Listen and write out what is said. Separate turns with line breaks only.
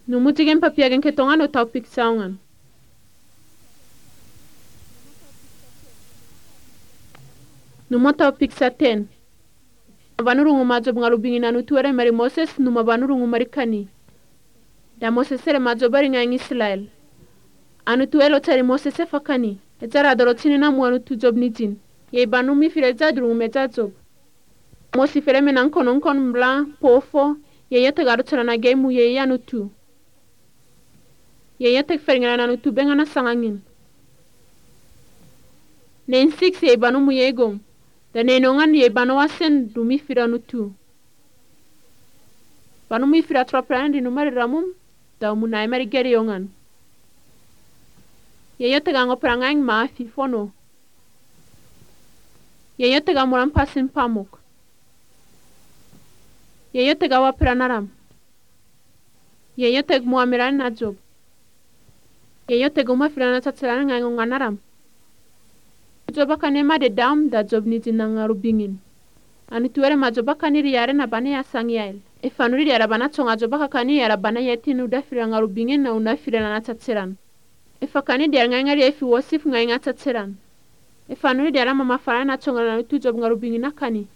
Numutigen papiagen ketongan o tau piksaungan. Numa tau piksaten. Vanurungu majob ngalubingin anu tuere mari Moses numa vanurungu mari kani. Da Moses ere majobari nga Israel. Anu tuelo tari Moses e fakani. Etara dorotini na muanu tu job nijin. Ye banu mi fire zadrungu me job. Mosi fere menan konon kon bla pofo. Ye yete garu tara na gemu ye yanu tu. Ye yete ferngana anu tu bengana sangangin. Nen 6 ye banu mu ye gom. Da nenongan ye banu wasen dumi fire anu tu. Banu mi fira troprana di numari ramum. Da umunai mari geri yongan. Ye tega ngoperangang maafi fono. Ye tega muram pasin pamuk. Ye tega waperanaram. Ye teg muamiran na job. Ye tega umafirana tatsalana nganganaram. Joba kanema de dam da job ni jinanga rubingin. Ani tuere majoba kaniri yare na bane ya sangiail. Fanuri yara bana tonga joba kakani yara bana yetinu da firanga rubingin na unafirana na tatsalan. Fakani dia ngangari efi wasif nganga tatseran. Fanuri dia mama farana tonga na tu job ngarubingin nakani.